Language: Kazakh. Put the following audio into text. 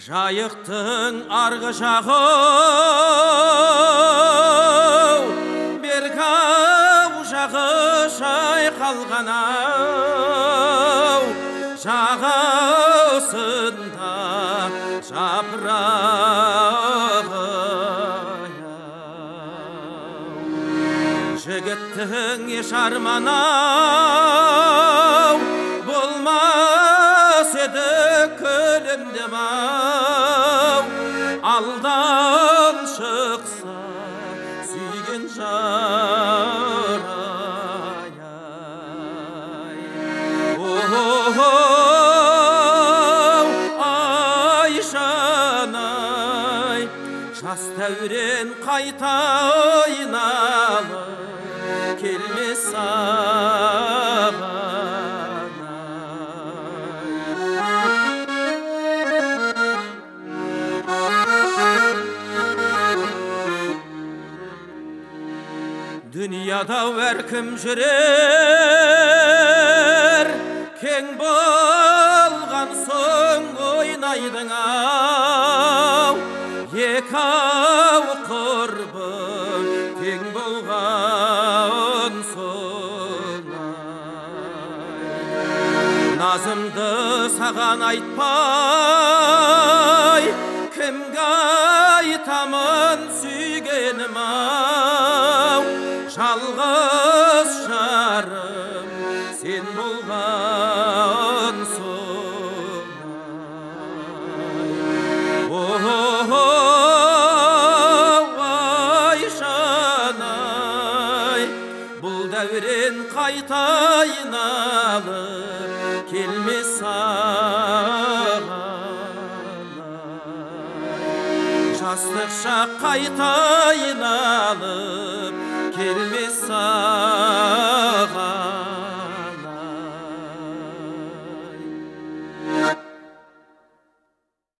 Жайықтың арғы жағы бергі жағы шайқалған-ау, жағасында жапырағы. Жігіттің еш арманы-ау, болмас еді күлімдем-ау, алдан шықса сүйген жар-ай. Айшан-ай, жас дәурен қайта айналып келмес саған. Дүнияда әркім жүрер, кең болған соң ойнайдың-ау, екі-ау құрбы тең болған соң. Назымды саған айтпай, кімге айтамын сүйгенім-ау, жалғыз жарым сен болған соң. Айшан-ай, бұл дәурен қайта айналып келмес саған. Жастық шақ қайта айналып келмес саған.